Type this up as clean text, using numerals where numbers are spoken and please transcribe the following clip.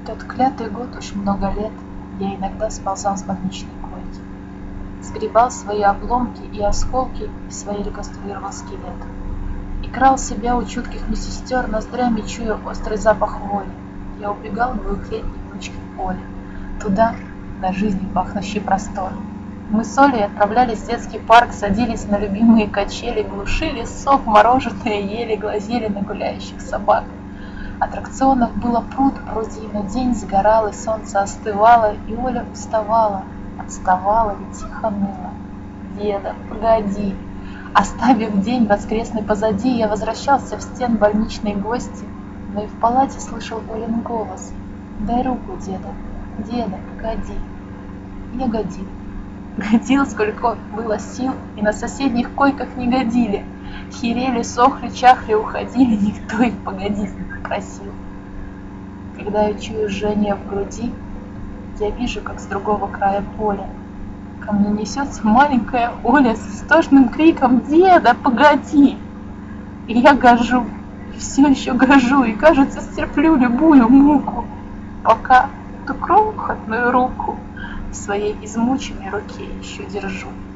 Тот клятый год уж много лет я иногда сползал с больничной койки, сгребал свои обломки и осколки и свои реконструировал скелет. И крал себя у чутких медсестер, ноздрями чуя острый запах воли. Я убегал к двухлетней внучке в поле, туда, на жизнью пахнущий простор. Мы с Олей отправлялись в детский парк, садились на любимые качели, глушили сок, мороженое ели, глазели на гуляющих собак. Аттракционов было пруд, пруди, но день сгорал, и солнце остывало, и Оля уставала, отставала и тихо ныла. «Деда, погоди!» Оставив день воскресный позади, я возвращался в стен больничной гости, но и в палате слышал Олин голос: «Дай руку, деда, деда, погоди!» Я годил. Годил, сколько было сил, и на соседних койках не годили. Херели, сохли, чахли, уходили, никто их погодить не попросил. Когда я чую жжение в груди, я вижу, как с другого края поля ко мне несется маленькая Оля с истошным криком: «Деда, погоди!» И я гожу, и все еще гожу, и, кажется, стерплю любую муку, пока ту крохотную руку в своей измученной руке еще держу.